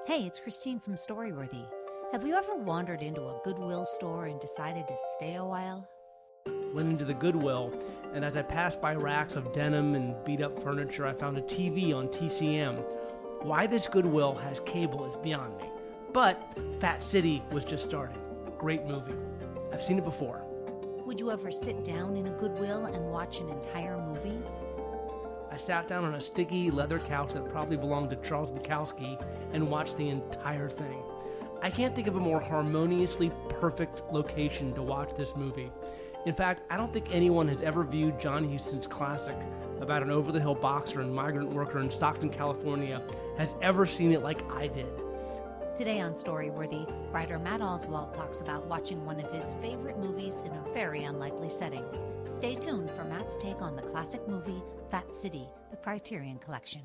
Hey, it's Christine from Storyworthy. Have you ever wandered into a Goodwill store and decided to stay a while? Went into the Goodwill, and as I passed by racks of denim and beat-up furniture, I found a TV on TCM. Why this Goodwill has cable is beyond me. But Fat City was just starting. Great movie. I've seen it before. Would you ever sit down in a Goodwill and watch an entire movie? I sat down on a sticky leather couch that probably belonged to Charles Bukowski and watched the entire thing. I can't think of a more harmoniously perfect location to watch this movie. In fact, I don't think anyone has ever viewed John Huston's classic about an over-the-hill boxer and migrant worker in Stockton, California, has ever seen it like I did. Today on Storyworthy, writer Matt Oswalt talks about watching one of his favorite movies in a very unlikely setting. Stay tuned for Matt's take on the classic movie Fat City, the Criterion Collection.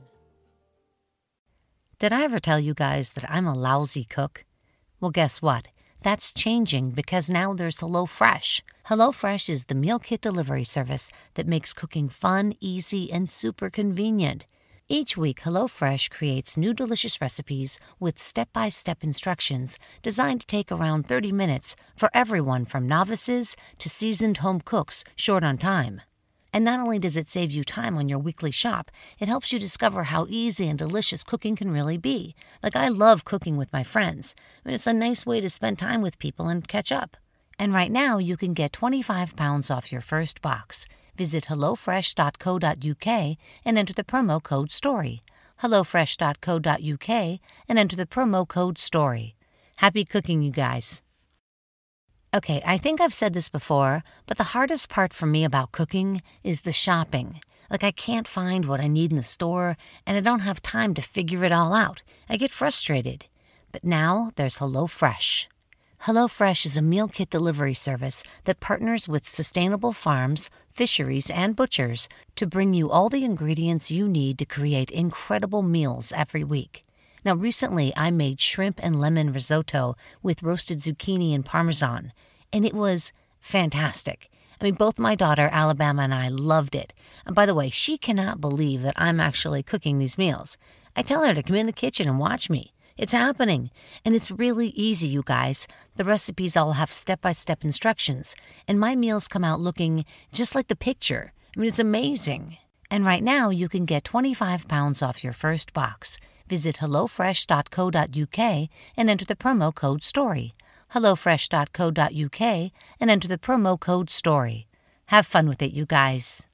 Did I ever tell you guys that I'm a lousy cook? Well, guess what? That's changing because now there's HelloFresh. HelloFresh is the meal kit delivery service that makes cooking fun, easy, and super convenient. Each week, HelloFresh creates new delicious recipes with step-by-step instructions designed to take around 30 minutes for everyone from novices to seasoned home cooks short on time. And not only does it save you time on your weekly shop, it helps you discover how easy and delicious cooking can really be. Like, I love cooking with my friends. I mean, it's a nice way to spend time with people and catch up. And right now, you can get 25 pounds off your first box. Visit hellofresh.co.uk and enter the promo code STORY. hellofresh.co.uk and enter the promo code STORY. Happy cooking, you guys. Okay, I think I've said this before, but the hardest part for me about cooking is the shopping. Like, I can't find what I need in the store, and I don't have time to figure it all out. I get frustrated. But now there's HelloFresh. HelloFresh is a meal kit delivery service that partners with sustainable farms, fisheries, and butchers to bring you all the ingredients you need to create incredible meals every week. Now, recently, I made shrimp and lemon risotto with roasted zucchini and parmesan, and it was fantastic. I mean, both my daughter, Alabama, and I loved it. And by the way, she cannot believe that I'm actually cooking these meals. I tell her to come in the kitchen and watch me. It's happening, and it's really easy, you guys. The recipes all have step-by-step instructions, and my meals come out looking just like the picture. I mean, it's amazing. And right now, you can get 25 pounds off your first box. Visit hellofresh.co.uk and enter the promo code STORY. hellofresh.co.uk and enter the promo code STORY. Have fun with it, you guys.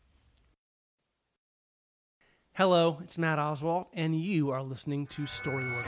Hello, it's Matt Oswalt, and you are listening to Storyworthy.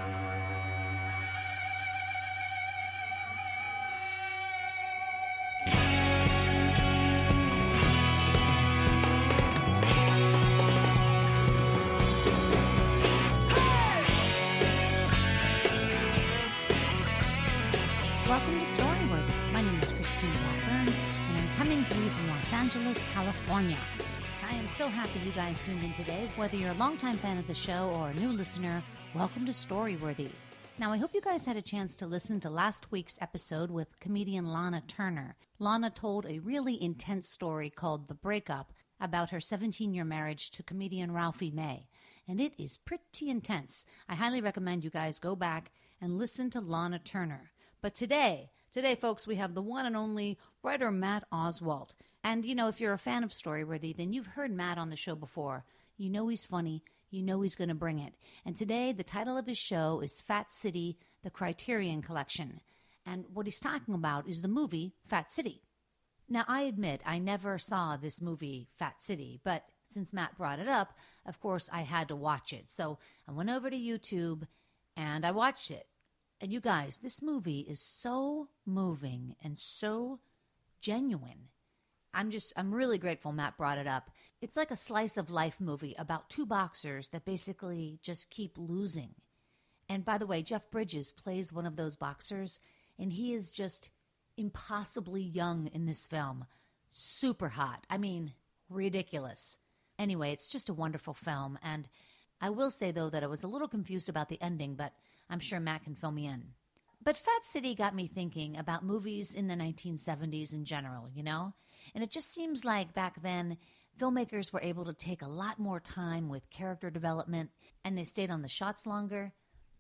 Welcome to Storyworthy. My name is Christine Blackburn, and I'm coming to you from Los Angeles, California. I am so happy you guys tuned in today. Whether you're a longtime fan of the show or a new listener, welcome to Storyworthy. Now, I hope you guys had a chance to listen to last week's episode with comedian Lana Turner. Lana told a really intense story called The Breakup about her 17-year marriage to comedian Ralphie May, and it is pretty intense. I highly recommend you guys go back and listen to Lana Turner. But today, folks, we have the one and only writer Matt Oswalt. And, you know, if you're a fan of Storyworthy, then you've heard Matt on the show before. You know he's funny. You know he's going to bring it. And today, the title of his show is Fat City, the Criterion Collection. And what he's talking about is the movie Fat City. Now, I admit I never saw this movie, Fat City, but since Matt brought it up, of course, I had to watch it. So I went over to YouTube and I watched it. And you guys, this movie is so moving and so genuine. I'm really grateful Matt brought it up. It's like a slice of life movie about two boxers that basically just keep losing. And by the way, Jeff Bridges plays one of those boxers, and he is just impossibly young in this film. Super hot. I mean, ridiculous. Anyway, it's just a wonderful film, and I will say, though, that I was a little confused about the ending, but I'm sure Matt can fill me in. But Fat City got me thinking about movies in the 1970s in general, you know? And it just seems like back then, filmmakers were able to take a lot more time with character development, and they stayed on the shots longer.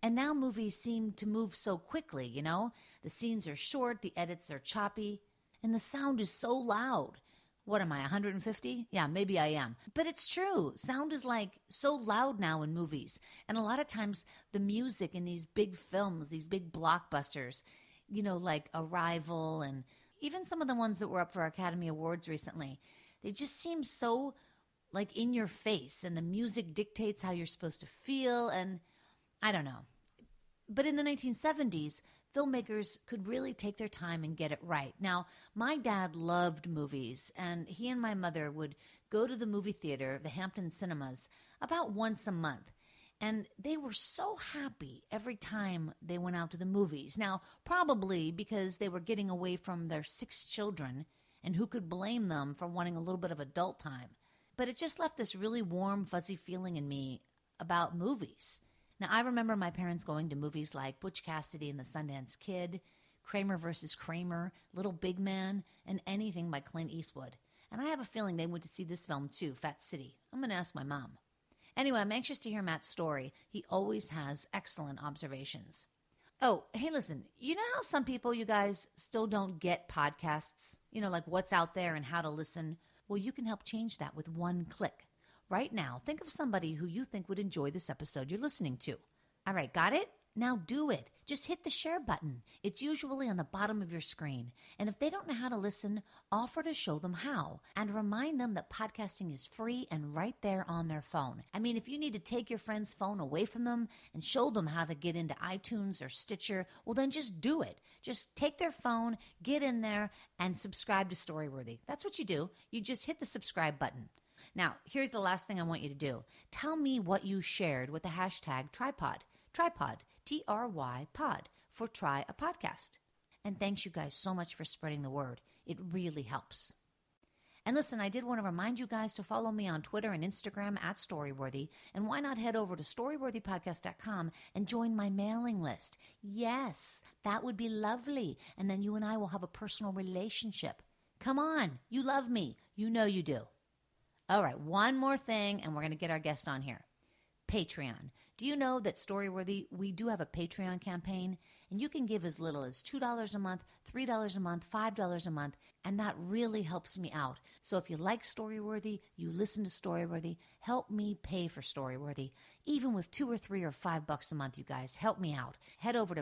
And now movies seem to move so quickly, you know? The scenes are short, the edits are choppy, and the sound is so loud. What am I, 150? Yeah, maybe I am. But it's true. Sound is like so loud now in movies. And a lot of times the music in these big films, these big blockbusters, you know, like Arrival and even some of the ones that were up for Academy Awards recently, they just seem so like in your face, and the music dictates how you're supposed to feel, and I don't know. But in the 1970s, filmmakers could really take their time and get it right. Now, my dad loved movies, and he and my mother would go to the movie theater, the Hampton Cinemas, about once a month. And they were so happy every time they went out to the movies. Now, probably because they were getting away from their 6 children, and who could blame them for wanting a little bit of adult time? But it just left this really warm, fuzzy feeling in me about movies. Now, I remember my parents going to movies like Butch Cassidy and the Sundance Kid, Kramer versus Kramer, Little Big Man, and anything by Clint Eastwood. And I have a feeling they went to see this film too, Fat City. I'm going to ask my mom. Anyway, I'm anxious to hear Matt's story. He always has excellent observations. Oh, hey, listen, you know how some people, you guys, still don't get podcasts? You know, like what's out there and how to listen? Well, you can help change that with one click. Right now, think of somebody who you think would enjoy this episode you're listening to. All right, got it? Now do it. Just hit the share button. It's usually on the bottom of your screen. And if they don't know how to listen, offer to show them how. And remind them that podcasting is free and right there on their phone. I mean, if you need to take your friend's phone away from them and show them how to get into iTunes or Stitcher, well, then just do it. Just take their phone, get in there, and subscribe to Storyworthy. That's what you do. You just hit the subscribe button. Now, here's the last thing I want you to do. Tell me what you shared with the hashtag tripod. Tripod, T-R-Y pod, for Try a Podcast. And thanks you guys so much for spreading the word. It really helps. And listen, I did want to remind you guys to follow me on Twitter and Instagram at Storyworthy. And why not head over to StoryworthyPodcast.com and join my mailing list? Yes, that would be lovely. And then you and I will have a personal relationship. Come on, you love me. You know you do. All right, one more thing, and we're going to get our guest on here. Patreon. Do you know that Storyworthy, we do have a Patreon campaign, and you can give as little as $2 a month, $3 a month, $5 a month, and that really helps me out. So if you like Storyworthy, you listen to Storyworthy, help me pay for Storyworthy. Even with $2 or $3 or $5 a month, you guys, help me out. Head over to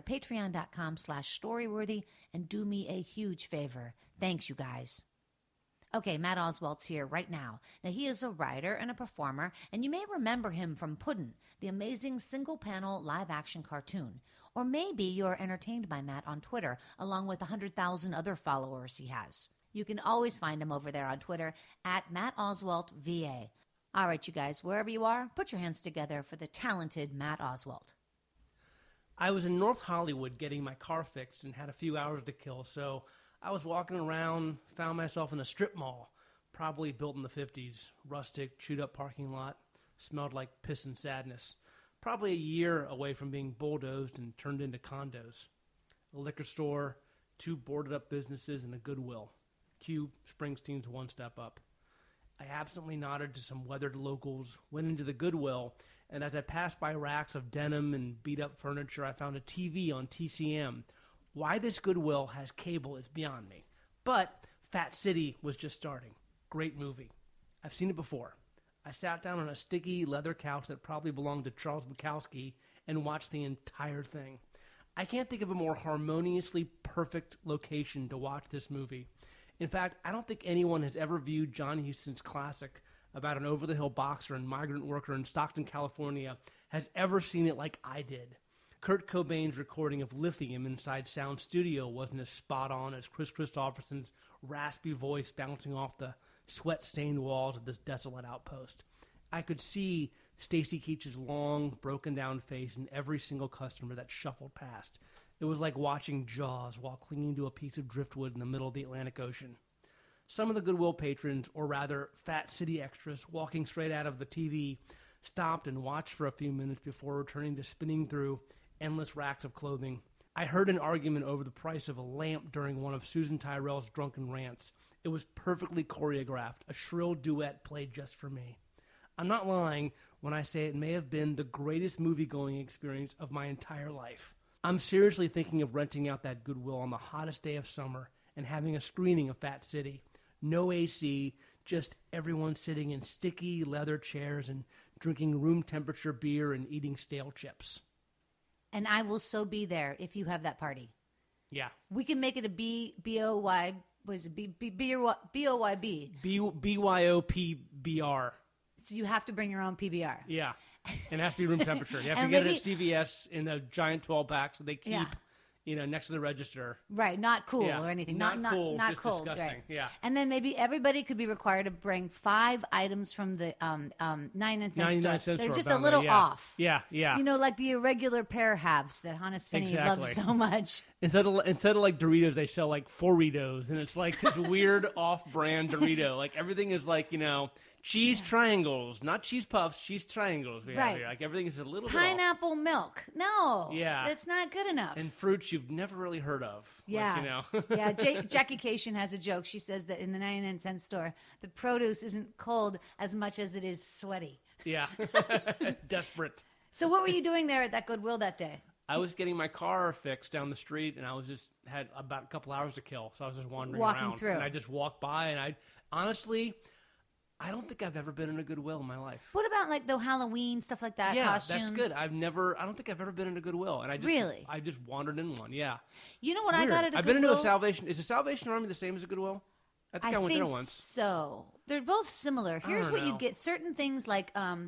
patreon.com/Storyworthy and do me a huge favor. Thanks, you guys. Okay, Matt Oswalt's here right now. Now, he is a writer and a performer, and you may remember him from Puddin', the amazing single-panel live-action cartoon. Or maybe you're entertained by Matt on Twitter, along with 100,000 other followers he has. You can always find him over there on Twitter at MattOswaltVA. All right, you guys, wherever you are, put your hands together for the talented Matt Oswalt. I was in North Hollywood getting my car fixed and had a few hours to kill, so I was walking around, found myself in a strip mall, probably built in the 50s, rustic, chewed-up parking lot, smelled like piss and sadness, probably a year away from being bulldozed and turned into condos. A liquor store, 2 boarded-up businesses, and a Goodwill. Cue Springsteen's One Step Up. I absently nodded to some weathered locals, went into the Goodwill, and as I passed by racks of denim and beat-up furniture, I found a TV on TCM. Why this Goodwill has cable is beyond me. But Fat City was just starting. Great movie. I've seen it before. I sat down on a sticky leather couch that probably belonged to Charles Bukowski and watched the entire thing. I can't think of a more harmoniously perfect location to watch this movie. In fact, I don't think anyone has ever viewed John Huston's classic about an over-the-hill boxer and migrant worker in Stockton, California, has ever seen it like I did. Kurt Cobain's recording of Lithium inside Sound Studio wasn't as spot-on as Chris Christopherson's raspy voice bouncing off the sweat-stained walls of this desolate outpost. I could see Stacy Keach's long, broken-down face in every single customer that shuffled past. It was like watching Jaws while clinging to a piece of driftwood in the middle of the Atlantic Ocean. Some of the Goodwill patrons, or rather Fat City extras, walking straight out of the TV, stopped and watched for a few minutes before returning to spinning through endless racks of clothing. I heard an argument over the price of a lamp during one of Susan Tyrrell's drunken rants. It was perfectly choreographed, a shrill duet played just for me. I'm not lying when I say it may have been the greatest movie-going experience of my entire life. I'm seriously thinking of renting out that Goodwill on the hottest day of summer and having a screening of Fat City. No AC, just everyone sitting in sticky leather chairs and drinking room temperature beer and eating stale chips. And I will so be there if you have that party. Yeah. We can make it a B-O-Y, what is it, B-O-Y-B. BYOPBR. So you have to bring your own PBR. Yeah. And it has to be room temperature. You have to And get maybe- it at CVS in a giant 12-pack so they keep, next to the register. Right, not cool Yeah, or anything. not cool, not just cold. disgusting, Right. yeah. And then maybe everybody could be required to bring 5 items from the 99 cent 99 store. cent They're store just a found little that, yeah. off. Yeah, yeah. You know, like the irregular pear halves that Hannes Finney loves Exactly. so much. Instead of like Doritos, they sell like Doritos, and it's like this weird off-brand Dorito. Like everything is like cheese triangles, not cheese puffs, cheese triangles. We have Right. here. Like everything is a little Pineapple milk. No. Yeah. That's not good enough. bit off. And fruits you've never really heard of. Yeah. Like, Yeah, Jackie Cation has a joke. She says that in the 99 cent store, the produce isn't cold as much as it is sweaty. Yeah. Desperate. So what were you doing there at that Goodwill that day? I was getting my car fixed down the street, and I was just had about a couple hours to kill, so I was just wandering Walking around. through. And I just walked by, and I don't think I've ever been in a Goodwill in my life. What about like the Halloween stuff like that? Yeah, costumes? that's good. I don't think I've ever been in a Goodwill, and I just wandered in one. Yeah, You know what It's I weird. got at a I've Goodwill? been into a Salvation. Is the Salvation Army the same as a Goodwill? I think I went there once. so. They're both similar. Here's don't what you know. get: certain things like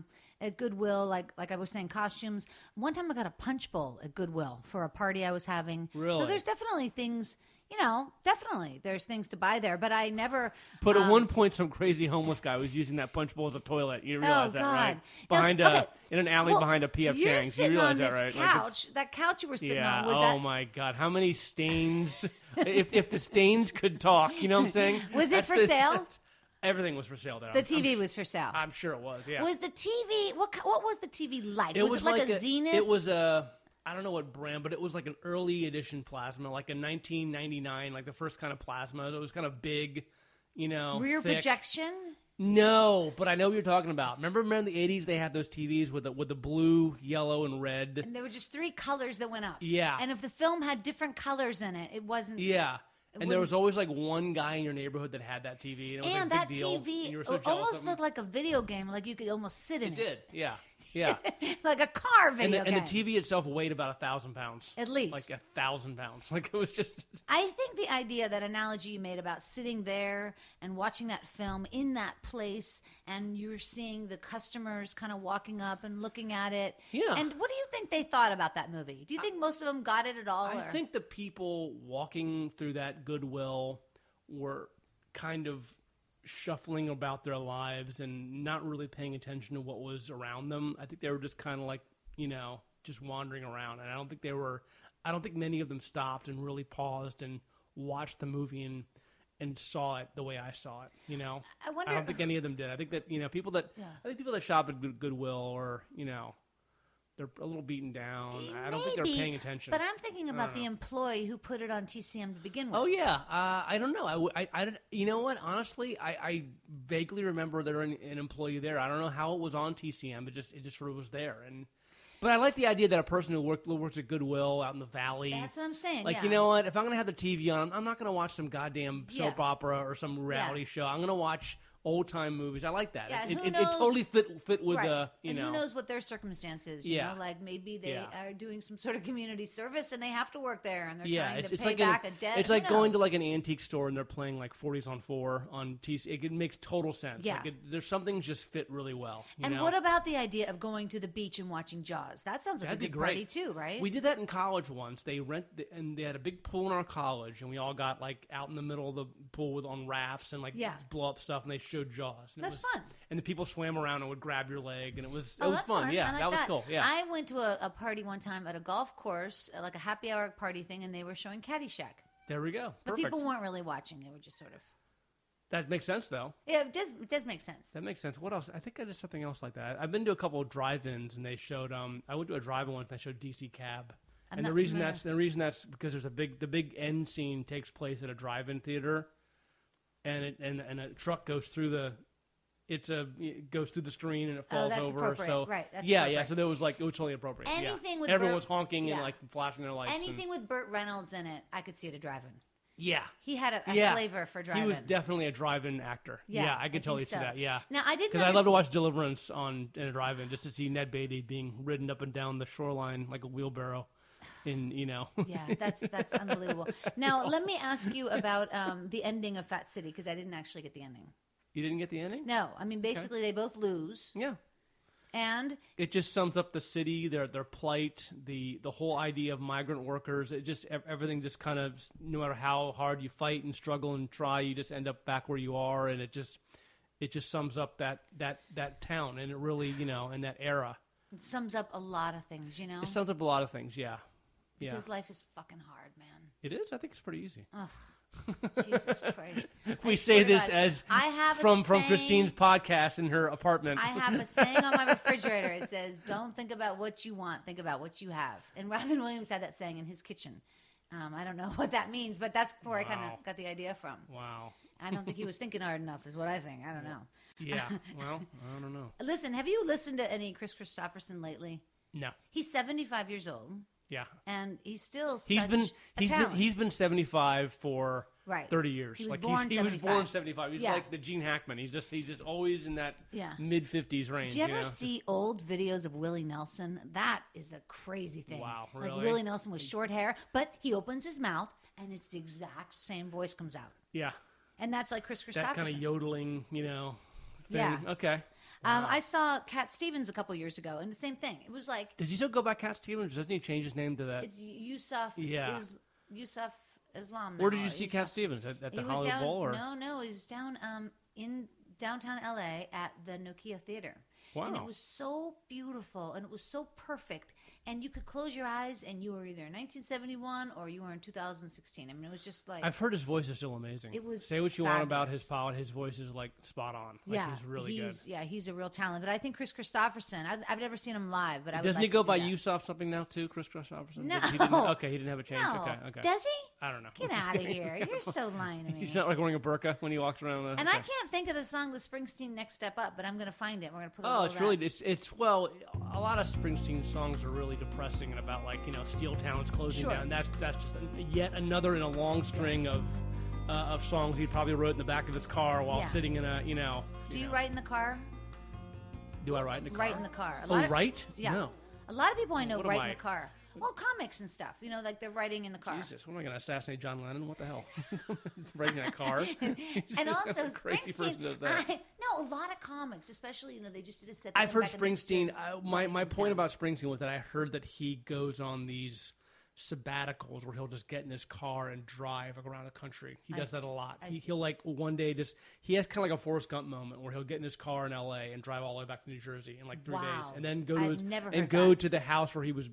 at Goodwill, like I was saying, costumes. One time I got a punch bowl at Goodwill for a party I was having. Really? So there's definitely things. Definitely there's things to buy there, but I never. But at one point, some crazy homeless guy was using that punch bowl as a toilet. You realize that, right? God. In an alley behind a P.F. You're Chang's. You sitting realize on that, this right? couch. That couch you were sitting Yeah. on was Oh that. my God! How many stains? if the stains could talk, you know what I'm saying? Was it for sale? Everything was for sale there. The TV was for sale. I'm sure it was. Yeah. Was the TV? What was the TV like? It was it like a Zenith? It was a. I don't know what brand, but it was like an early edition plasma, like a 1999, like the first kind of plasma. It was kind of big, rear thick. projection. No, but I know what you're talking about. Remember in the 80s they had those TVs with the blue, yellow, and red. And there were just 3 colors that went up. Yeah. And if the film had different colors in it, it wasn't. Yeah. And there was always like one guy in your neighborhood that had that TV. And, it was And a that big deal, TV and you were so jealous almost of them. looked like a video game, like you could almost sit in It it. did, yeah. Yeah. Like a car And video the game. TV itself weighed about 1,000 pounds. At least. Like 1,000 pounds. Like it was just. I think the idea, that analogy you made about sitting there and watching that film in that place, and you're seeing the customers kind of walking up and looking at it. Yeah. And what do you think they thought about that movie? Do you think most of them got it at all? I or? think the people walking through that Goodwill were kind of shuffling about their lives and not really paying attention to what was around them. I think they were just kind of like, just wandering around. And I don't think many of them stopped and really paused and watched the movie and saw it the way I saw it. I wonder. I don't think any of them did. I think that, people that shop at Goodwill or, they're a little beaten down. I don't think they're Maybe, paying attention. But I'm thinking about know. the employee who put it on TCM to begin with. Oh yeah, I don't know. You know what? Honestly, I vaguely remember there an employee there. I don't know how it was on TCM, but it just sort of was there. But I like the idea that a person who works at Goodwill out in the valley. That's what I'm saying. Like, yeah. you know what? If I'm gonna have the TV on, I'm not gonna watch some goddamn soap Yeah. opera or some reality show. I'm gonna watch old time movies. I like that. Yeah, it, who it, knows? it totally fit with Right. you and know. who knows what their circumstances? Yeah. Like maybe they Yeah. are doing some sort of community service and they have to work there and they're Yeah, trying it's to pay like back a debt. it's Who like going to knows? like an antique store and they're playing like 40s on 4 on TC. It makes total sense. Yeah. There's some things just fit really well. You And know? what about the idea of going to the beach and watching Jaws? That sounds like That'd a be good great. party too, right? We did that in college once. And they had a big pool in our college, and we all got like out in the middle of the pool on rafts and like Yeah. blow up stuff, and they showed Jaws. And That's fun. And the people swam around and would grab your leg, and it was Oh, it was that's fun. Yeah, I like that was cool. Yeah, I went to a party one time at a golf course, like a happy hour party thing, and they were showing Caddyshack. there we go. But Perfect. people weren't really watching. They were just sort of. That makes sense, though. Yeah, it does make sense. That makes sense. What else? I think I did something else like that. I've been to a couple of drive-ins, and they showed. I went to a drive-in once, and they showed DC Cab. I'm And not the reason familiar. that's because there's the big end scene takes place at a drive-in theater, and a truck goes through it goes through the screen and it falls that's over. appropriate. So Right, that's yeah, appropriate. So there was it was totally appropriate. Anything with everyone Burt- was honking and yeah. flashing their lights. Anything with Burt Reynolds in it, I could see at a drive-in. Yeah. He had a flavor for drive-in. He was definitely a drive-in actor. Yeah, I could totally see that. Yeah. Now I didn't because I love to watch Deliverance in a drive-in just to see Ned Beatty being ridden up and down the shoreline like a wheelbarrow. Yeah, that's unbelievable. Now let me ask you about the ending of Fat City because I didn't actually get the ending. You didn't get the ending? No, I mean basically they both lose. Yeah. And it just sums up the city, their plight, the whole idea of migrant workers. It just everything just kind of, no matter how hard you fight and struggle and try, you just end up back where you are, and it just sums up that town, and it really in that era. It sums up a lot of things, It sums up a lot of things, yeah. Because life is fucking hard, man. It is. I think it's pretty easy. Ugh. Jesus Christ. We say this as I have from Christine's podcast in her apartment. I have a saying on my refrigerator. It says, don't think about what you want, think about what you have. And Robin Williams had that saying in his kitchen. I don't know what that means, but that's where I kind of got the idea from. Wow. I don't think he was thinking hard enough is what I think. I don't know. Yeah. Well, I don't know. Listen, have you listened to any Chris Christopherson lately? No. He's 75 years old. Yeah. And he's still he's been 75 for right. 30 years. He was born 75. He's like the Gene Hackman. He's just always in that mid 50s range. Do you ever see old videos of Willie Nelson? That is a crazy thing. Wow, really? Like Willie Nelson with short hair, but he opens his mouth and it's the exact same voice comes out. Yeah. And that's like Chris Christopherson. That kind of yodeling, thing. Yeah. Okay. Wow. I saw Cat Stevens a couple years ago, and the same thing. It was like... Does he still go by Cat Stevens? Doesn't he change his name to that? It's Yusuf Yusuf Islam now. Where did you see Cat Stevens? At the Hollywood Bowl? Or? No. He was down in downtown L.A. at the Nokia Theater. Wow. And it was so beautiful, and it was so perfect. And you could close your eyes, and you were either in 1971 or you were in 2016. I mean, it was just like... I've heard his voice is still amazing. It was Say what you fabulous. want about his pilot. His voice is, spot on. He's really good. Yeah, he's a real talent. But I think Chris Christopherson, I've never seen him live, but I would Doesn't like he go to by do that. Yusuf something now, too, Chris Christopherson? No. He didn't have a change. No. Okay. Does he? I don't know. Get out of here. You're so lying to me. He's not wearing a burqa when he walks around. And I can't think of the song, the Springsteen Next Step Up, but I'm going to find it. We're going to put it it's really, a lot of Springsteen songs are really depressing and about steel towns closing down. That's just yet another in a long string of songs he probably wrote in the back of his car while sitting in a, Do you write in the car? Do I write in the car? Write in the car. Write? Yeah. No. A lot of people I know What write am in I? the car. Well, comics and stuff. Like they're writing in the car. Jesus, what am I going to assassinate John Lennon? What the hell? Writing in a car? And also crazy Springsteen. person does that. No, a lot of comics, especially they just did a set. I've heard Springsteen. My point about Springsteen was that I heard that he goes on these sabbaticals where he'll just get in his car and drive around the country. He does that a lot. He'll one day he has kind of like a Forrest Gump moment where he'll get in his car in L.A. and drive all the way back to New Jersey in 3 days, and then go to the house where he was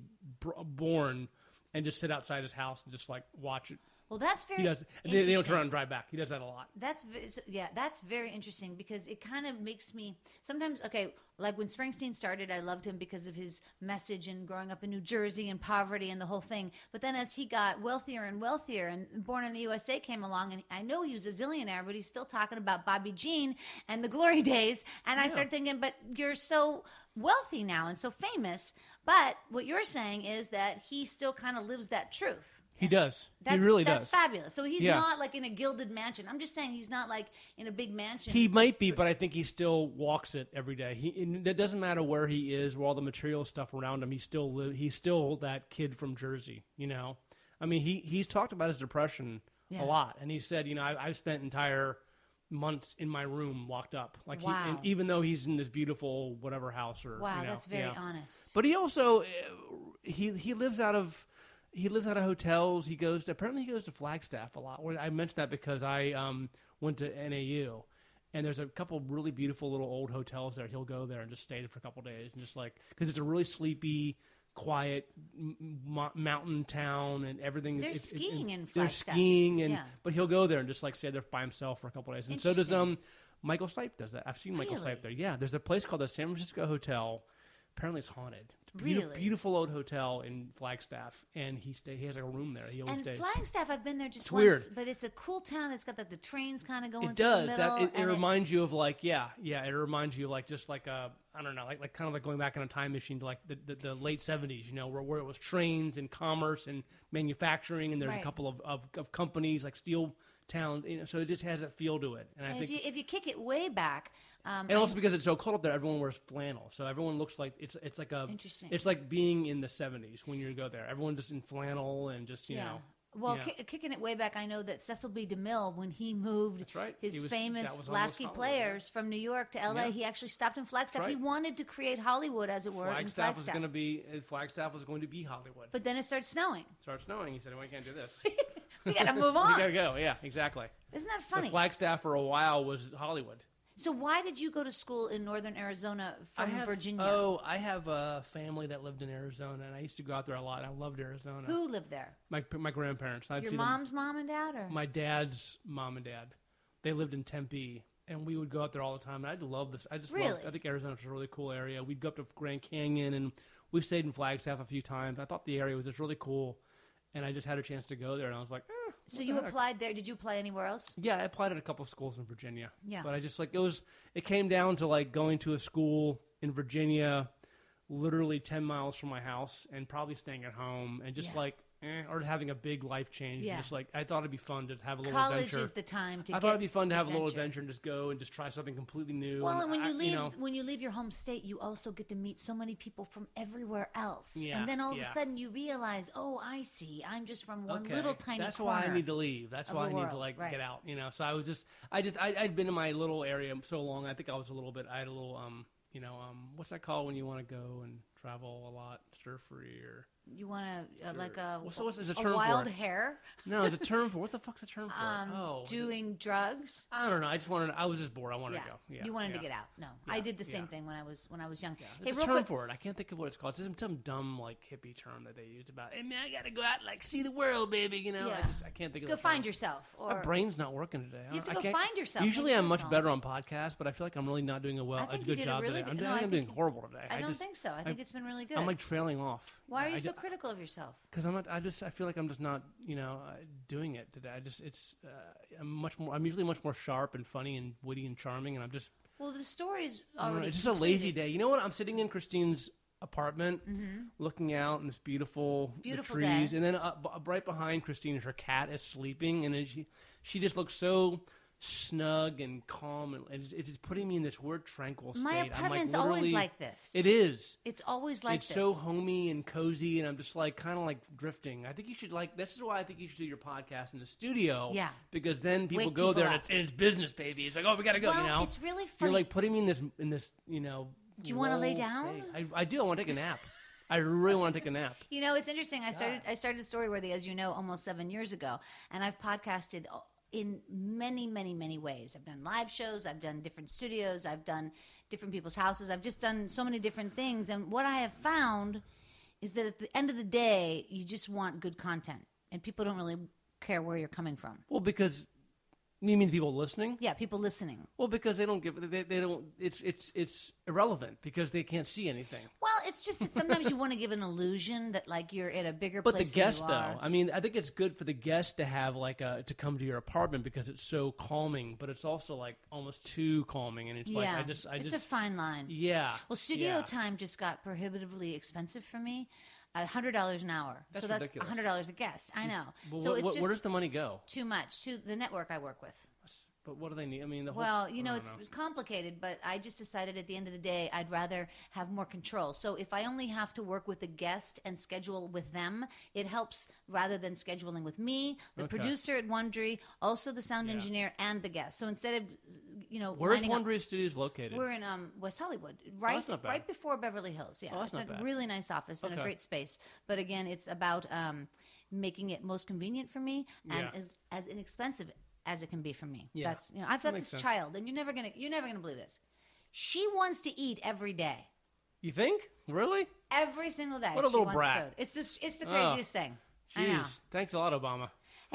born and just sit outside his house and just watch it. Well, that's very. He does. They don't turn around and drive back. He does that a lot. That's very interesting because it kind of makes me sometimes like when Springsteen started, I loved him because of his message and growing up in New Jersey and poverty and the whole thing. But then as he got wealthier and wealthier and Born in the USA came along, and I know he was a zillionaire, but he's still talking about Bobby Jean and the glory days. And I started thinking, but you're so wealthy now and so famous. But what you're saying is that he still kind of lives that truth. He does. He really does. That's fabulous. So he's not in a gilded mansion. I'm just saying he's not in a big mansion. He might be, but I think he still walks it every day. It doesn't matter where he is, where all the material stuff around him. He's still that kid from Jersey. I mean, he's talked about his depression a lot, and he said, I've spent entire months in my room locked up. Wow. Even though he's in this beautiful whatever house or that's very honest. But he also he lives out of. He lives out of hotels. Apparently he goes to Flagstaff a lot. I mentioned that because I went to NAU, and there's a couple really beautiful little old hotels there. He'll go there and just stay there for a couple of days, and just because it's a really sleepy, quiet mountain town, and everything. They're skiing in Flagstaff. They're skiing, but he'll go there and just stay there by himself for a couple of days. And so does Michael Stipe does that. I've seen Michael Stipe there. Yeah, there's a place called the San Francisco Hotel Apparently, it's haunted. It's a Really? beautiful old hotel in Flagstaff, and he has like a room there. He always And stays. Flagstaff, I've been there just It's once, weird. but it's a cool town. It's got the trains kind of going It through does. the middle. It reminds you of like it reminds you of like just like a I don't know like kind of like going back in a time machine to like the late 70s, you know, where it was trains and commerce and manufacturing, and there's Right. a couple of companies like steel town, you know, so it just has that feel to it. And I And think if you kick it way back, and also because it's so cold up there, everyone wears flannel, so everyone looks like it's like a Interesting. It's like being in the 70s when you go there. Everyone just in flannel and just you know. Well, yeah. kicking it way back, I know that Cecil B. DeMille, when he moved That's right. his That was famous almost Lasky Hollywood, Players from New York to L.A., Yeah. he actually stopped in Flagstaff. That's He right. wanted to create Hollywood, as it were, in Flagstaff was Flagstaff. going to be Hollywood. But then it started snowing. Started snowing. He said, "Well, I can't do this. We got to move We on. gotta go." Yeah, exactly. Isn't that But funny? Flagstaff for a while was Hollywood. So why did you go to school in northern Arizona from Virginia? Oh, I have a family that lived in Arizona, and I used to go out there a lot. I loved Arizona. Who lived there? My grandparents. I'd Your see mom's mom and dad? Or? my dad's mom and dad. They lived in Tempe, and we would go out there all the time. And I'd love this. I Really? I think Arizona's a really cool area. We'd go up to Grand Canyon, and we stayed in Flagstaff a few times. I thought the area was just really cool, and I just had a chance to go there, and I was like, So what you the heck? applied there. Did you apply anywhere else? Yeah, I applied at a couple of schools in Virginia. Yeah. But I just like it came down to like going to a school in Virginia literally 10 miles from my house and probably staying at home and just Yeah. like or having a big life change. Yeah. Just like I thought it'd be fun to have a little College adventure. is the time to I get thought it'd be fun to have a little adventure. adventure and just go and just try something completely new. Well, and when I- you leave, know, when you leave your home state, you also get to meet so many people from everywhere else. Yeah, And then all of a yeah. sudden you realize, oh, I see. I'm just from one okay, little tiny that's corner. why I need to leave. That's of why I the need to world, like right. get out. You know, so I was just I'd been in my little area so long. I think I was a little bit. I had a little what's that called when you want to go and travel a lot, stir free or. You want to like a What's a term wild for it? hair No, there's a term for what the fuck's the term for? doing drugs. I don't know. I just wanted. I was just bored. I wanted to go. Yeah, You wanted yeah. to get out. No, I did the same yeah. thing when I was young. There's Hey, a real term quick, for it. I can't think of what it's called. It's some dumb like hippie term that they use about. Hey man, I gotta go out and like see the world, baby. You know. Yeah. I can't think let's of. go the term. find yourself. Or My brain's not working today. You have to I go can't- find yourself. Usually, Maybe I'm that's much all. better on podcasts, but I feel like I'm really not doing I a think you good did a job really today. good- I'm, no, I I'm doing think- horrible today. I don't think so. I think it's been really good. I'm like trailing off. Why are you so critical of yourself? Because I'm not. I feel like I'm just not. Doing it today. I'm usually much more sharp and funny and witty and charming, and I'm just. Well, the story's I don't know, already it's just a lazy completed. day. You know what? I'm sitting in Christine's apartment, looking out in this beautiful Beautiful trees, day. and then right behind Christine, her cat is sleeping, and then she just looks so snug and calm, and it's just putting me in this weird tranquil state. My I'm apartment's like always literally- like this. It is. It's always like It's this. so homey and cozy, and I'm just like kind of like drifting. I think you should this is why I think you should do your podcast in the studio. Yeah. Because then people Wake go there people and up. it's business, baby. It's like, oh, we gotta go. Well, it's really funny. You're like putting me in this. Do you wanna lay down? I do. I want to take a nap. I really want to take a nap. You know, it's interesting. I started Storyworthy, as you know, almost 7 years ago, and I've podcasted in many, many, many ways. I've done live shows. I've done different studios. I've done different people's houses. I've just done so many different things. And what I have found is that at the end of the day, you just want good content, and people don't really care where you're coming from. Well, because you mean people listening? Yeah, people listening. Well, because they don't give. They don't. It's irrelevant because they can't see anything. Well, it's just that sometimes you want to give an illusion that like you're at a bigger But the place guest, than you are. though, I mean, I think it's good for the guest to have to come to your apartment because it's so calming. But it's also like almost too calming, and it's like I it's just a fine line. yeah. Well, studio yeah. time just got prohibitively expensive for me. $100 an hour. That's so that's ridiculous. $100 a guest. I know. But so it's just where does the money go? too much to the network I work with. But what do they need? I mean, the whole. Well, you know, I it's don't know. complicated, but I just decided at the end of the day, I'd rather have more control. So if I only have to work with the guest and schedule with them, it helps rather than scheduling with me, the Okay. producer at Wondery, also the sound Yeah. engineer, and the guest. So instead of, Where's lining up- Wondery Studios located? We're in West Hollywood, that's not bad. right before Beverly Hills. Yeah, Oh, that's it's not a bad. really nice office and a Okay. great space. But again, it's about making it most convenient for me and Yeah. as inexpensive as it can be for me. Yeah. That's I've got makes this sense. child, and you're never gonna believe this. She wants to eat every day, You think? Really? every single day. What a she little wants brat. Food. It's the Oh. craziest thing. I know. Jeez. Thanks a lot, Obama.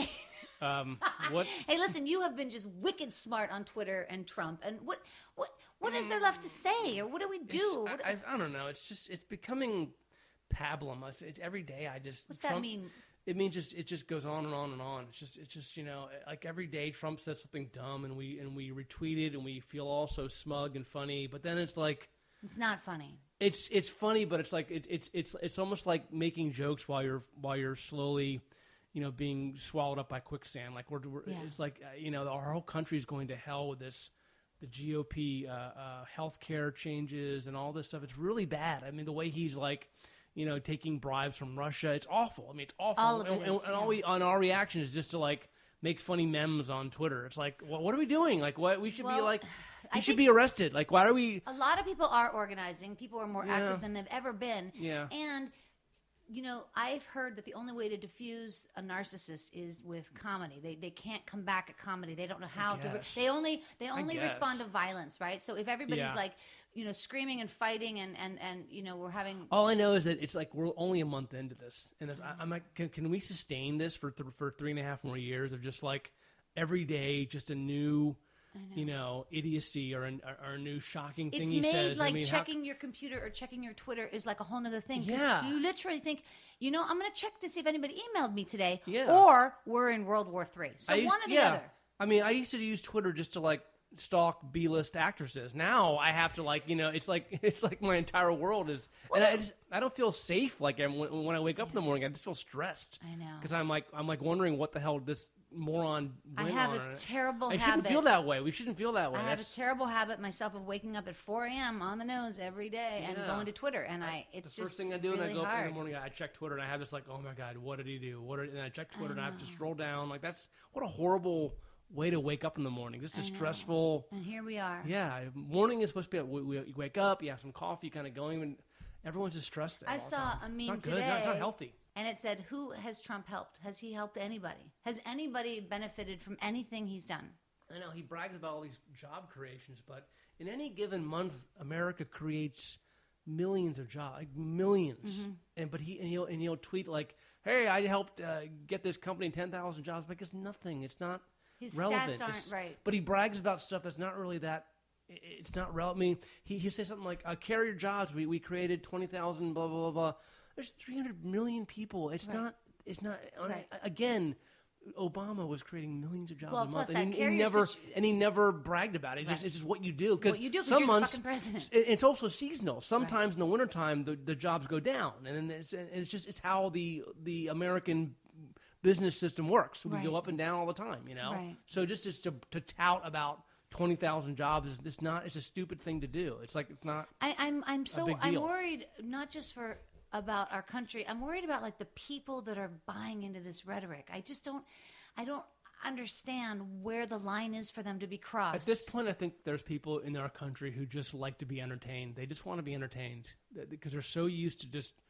What? Hey, listen, you have been just wicked smart on Twitter and Trump. And what What is there left to say, or what do we do? I don't know. It's becoming pablum. It's every day. What's that mean? It means it just goes on and on and on. It's just like every day Trump says something dumb and we retweet it and we feel all so smug and funny. But then it's like it's not funny. It's funny, but it's like it's almost like making jokes while you're slowly, being swallowed up by quicksand. Like it's like our whole country is going to hell with this. The GOP healthcare changes and all this stuff. It's really bad. I mean, the way he's like, taking bribes from Russia. It's awful. I mean, it's awful. All of it is, and our reaction is just to like make funny memes on Twitter. It's like, what are we doing? Like, what we should be like? He should be arrested. Like, why are we? A lot of people are organizing. People are more active than they've ever been. Yeah. And I've heard that the only way to diffuse a narcissist is with comedy. They can't come back at comedy. They don't know how to. They only respond to violence, right? So if everybody's like, screaming and fighting and we're having. All I know is that it's like we're only a month into this, and I'm like, can we sustain this for 3.5 more years of just like every day, just a new. Idiocy or a new shocking thing he says. It's made like checking your computer or checking your Twitter is like a whole other thing. Yeah. You literally think, I'm going to check to see if anybody emailed me today. Yeah. Or we're in World War III. So one or the other. I mean, I used to use Twitter just to like stalk B-list actresses. Now I have to like, it's like my entire world is, and I don't feel safe. Like when I wake up in the morning, I just feel stressed. I know. Because I'm like wondering what the hell this moron went I have on. a terrible habit. I shouldn't feel that way. We shouldn't feel that way. I have a terrible habit myself of waking up at 4 a.m. on the nose every day and going to Twitter. And it's the just first thing I do really when I go hard. up in the morning, I check Twitter and I have this like, oh my God, what did he do? And I check Twitter and I have to scroll down. Like what a horrible way to wake up in the morning. This is stressful. And here we are. Yeah, morning is supposed to be. You wake up, you have some coffee, kind of going, and everyone's just stressed. I saw a meme it's not today. Good. It's not healthy. And it said, who has Trump helped? Has he helped anybody? Has anybody benefited from anything he's done? I know he brags about all these job creations, but in any given month, America creates millions of jobs, like millions. Mm-hmm. And he'll tweet like, "Hey, I helped get this company 10,000 jobs." But it's nothing. It's not His relevant. stats aren't right. But he brags about stuff that's not really that. It's not relevant. I mean, he says something like, "Carrier jobs. We created 20,000. Blah blah blah blah." There's 300 million people. It's not. Right. Again, Obama was creating millions of jobs a month, plus and that he never bragged about it. Right. It's just what you do. Because you're some the months, fucking president. It's also seasonal. Sometimes in the wintertime, the jobs go down, and then it's how the American business system works. We go up and down all the time, Right. So just to tout about 20,000 jobs it's a stupid thing to do. It's like it's not. I'm big deal. worried not just about our country. I'm worried about like the people that are buying into this rhetoric. I don't understand where the line is for them to be crossed. At this point, I think there's people in our country who just like to be entertained. They just want to be entertained because they're so used to just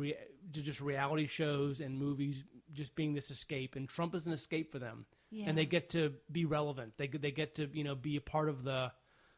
reality shows and movies just being this escape. And Trump is an escape for them. Yeah. And they get to be relevant. They get to be a part of the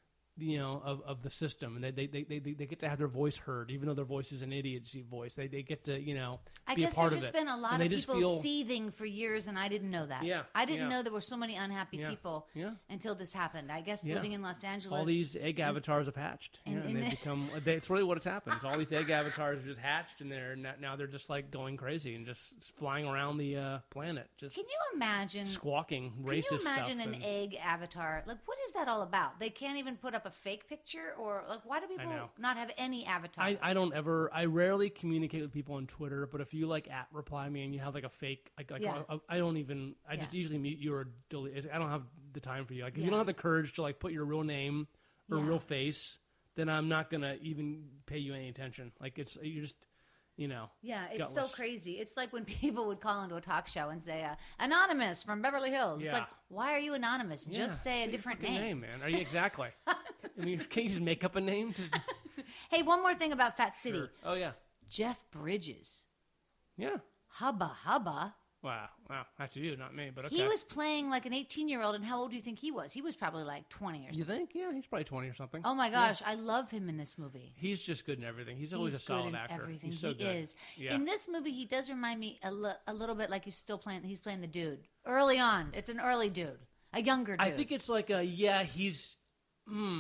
of the system, and they get to have their voice heard, even though their voice is an idiocy voice. They get to be a part of it. I guess there's just been a lot of people seething for years, and I didn't know that. Yeah, I didn't know there were so many unhappy people until this happened. I guess living in Los Angeles, all these egg avatars have hatched, and they become. It's really what has happened. All these egg avatars are just hatched, and now they're just like going crazy and just flying around the planet. Just can you imagine squawking racist stuff? Can you imagine an egg avatar? Like, what is that all about? They can't even put up a fake picture, or like, why do people not have any avatar? I rarely communicate with people on Twitter, but if you like reply me and you have like a fake, I don't even. I just usually mute you or delete. I don't have the time for you. Like, if you don't have the courage to like put your real name or real face, then I'm not gonna even pay you any attention. Like, you're just. Yeah, it's gutless. so crazy. It's like when people would call into a talk show and say, anonymous from Beverly Hills. Yeah. It's like, why are you anonymous? Just say a different name. Man. Are you exactly? I mean, can't you just make up a name? Hey, one more thing about Fat City. Sure. Oh, yeah. Jeff Bridges. Yeah. Hubba. Wow, that's you, not me, but okay. He was playing like an 18-year-old, and how old do you think he was? He was probably like 20 or something. You think? Yeah, he's probably 20 or something. Oh my gosh, I love him in this movie. He's just good in everything. He's always a solid actor. Everything. He's so good. Is. Yeah. In this movie, he does remind me a little bit like he's playing the dude. Early on, it's an early dude, a younger dude. I think it's like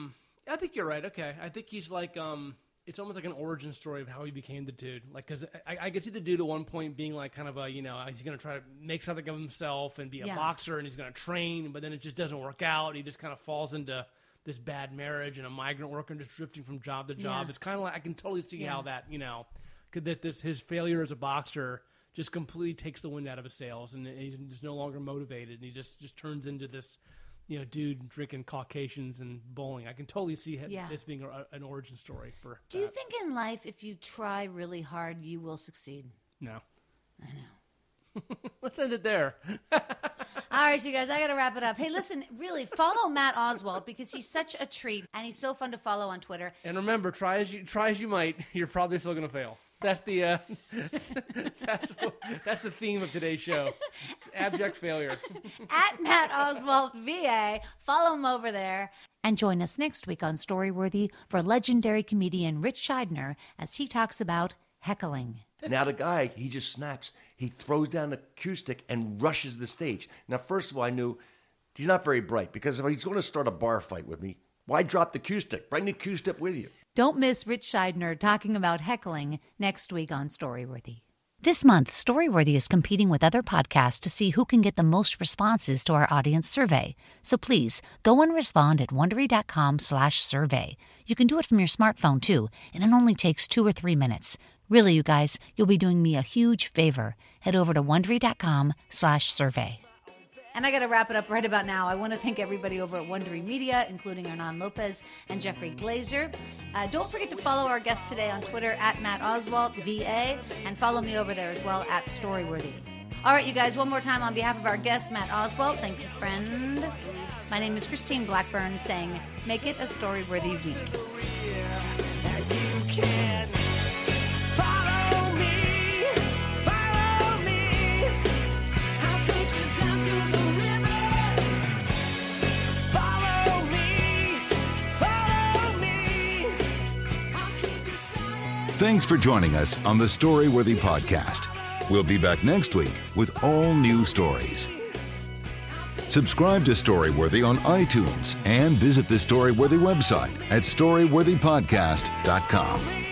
I think you're right. Okay. I think he's like, it's almost like an origin story of how he became the dude. Like, because I could see the dude at one point being like kind of a, he's going to try to make something of himself and be a boxer, and he's going to train, but then it just doesn't work out. He just kind of falls into this bad marriage and a migrant worker and just drifting from job to job. It's kind of like, I can totally see how that, his failure as a boxer just completely takes the wind out of his sails, and he's just no longer motivated, and he just turns into this, dude drinking Caucasians and bowling. I can totally see this being an origin story for Do you think in life, if you try really hard, you will succeed? No. I know. Let's end it there. All right, you guys, I got to wrap it up. Hey, listen, really, follow Matt Oswalt because he's such a treat, and he's so fun to follow on Twitter. And remember, try as you might, you're probably still going to fail. That's the that's the theme of today's show. It's abject failure. At Matt Oswalt VA, follow him over there. And join us next week on Storyworthy for legendary comedian Rich Scheidner as he talks about heckling. Now the guy, he just snaps. He throws down the cue stick and rushes the stage. Now, first of all, I knew he's not very bright, because if he's going to start a bar fight with me, why drop the cue stick? Bring the cue stick with you. Don't miss Rich Scheidner talking about heckling next week on Storyworthy. This month, Storyworthy is competing with other podcasts to see who can get the most responses to our audience survey. So please, go and respond at Wondery.com/survey. You can do it from your smartphone, too, and it only takes 2 or 3 minutes. Really, you guys, you'll be doing me a huge favor. Head over to Wondery.com/survey. And I got to wrap it up right about now. I want to thank everybody over at Wondery Media, including Hernan Lopez and Jeffrey Glazer. Don't forget to follow our guest today on Twitter at Matt Oswalt, VA, and follow me over there as well at Storyworthy. All right, you guys, one more time on behalf of our guest, Matt Oswalt. Thank you, friend. My name is Christine Blackburn, saying, make it a Storyworthy week. Thanks for joining us on the Storyworthy Podcast. We'll be back next week with all new stories. Subscribe to Storyworthy on iTunes and visit the Storyworthy website at storyworthypodcast.com.